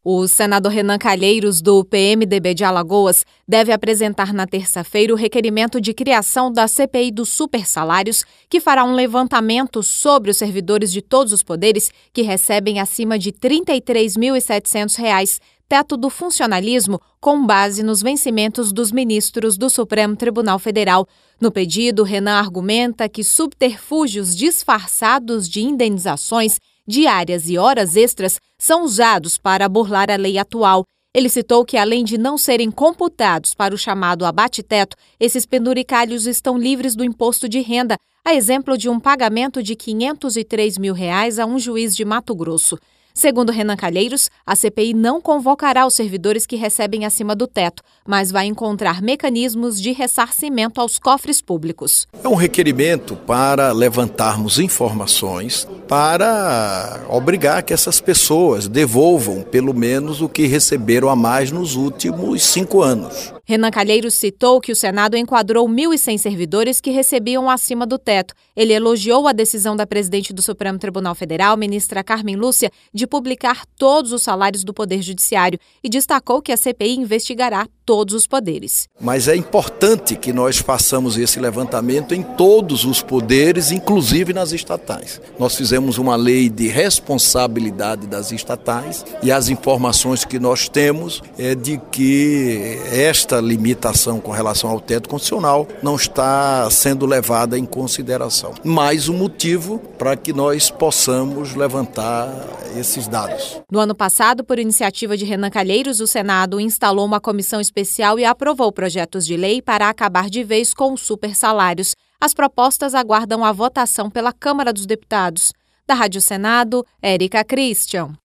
O senador Renan Calheiros, do PMDB de Alagoas, deve apresentar na terça-feira o requerimento de criação da CPI dos supersalários, que fará um levantamento sobre os servidores de todos os poderes que recebem acima de R$ 33.700, teto do funcionalismo, com base nos vencimentos dos ministros do Supremo Tribunal Federal. No pedido, Renan argumenta que subterfúgios disfarçados de indenizações diárias e horas extras são usados para burlar a lei atual. Ele citou que, além de não serem computados para o chamado abate-teto, esses penduricalhos estão livres do imposto de renda, a exemplo de um pagamento de R$ 503 mil a um juiz de Mato Grosso. Segundo Renan Calheiros, a CPI não convocará os servidores que recebem acima do teto, mas vai encontrar mecanismos de ressarcimento aos cofres públicos. É um requerimento para levantarmos informações para obrigar que essas pessoas devolvam pelo menos o que receberam a mais nos últimos 5 anos. Renan Calheiros citou que o Senado enquadrou 1.100 servidores que recebiam acima do teto. Ele elogiou a decisão da presidente do Supremo Tribunal Federal, ministra Carmen Lúcia, de publicar todos os salários do Poder Judiciário e destacou que a CPI investigará todos os poderes. Mas é importante que nós façamos esse levantamento em todos os poderes, inclusive nas estatais. Nós fizemos uma lei de responsabilidade das estatais e as informações que nós temos é de que esta limitação com relação ao teto constitucional não está sendo levada em consideração. Mais um motivo para que nós possamos levantar esses dados. No ano passado, por iniciativa de Renan Calheiros, o Senado instalou uma comissão especial e aprovou projetos de lei para acabar de vez com os supersalários. As propostas aguardam a votação pela Câmara dos Deputados. Da Rádio Senado, Érica Christian.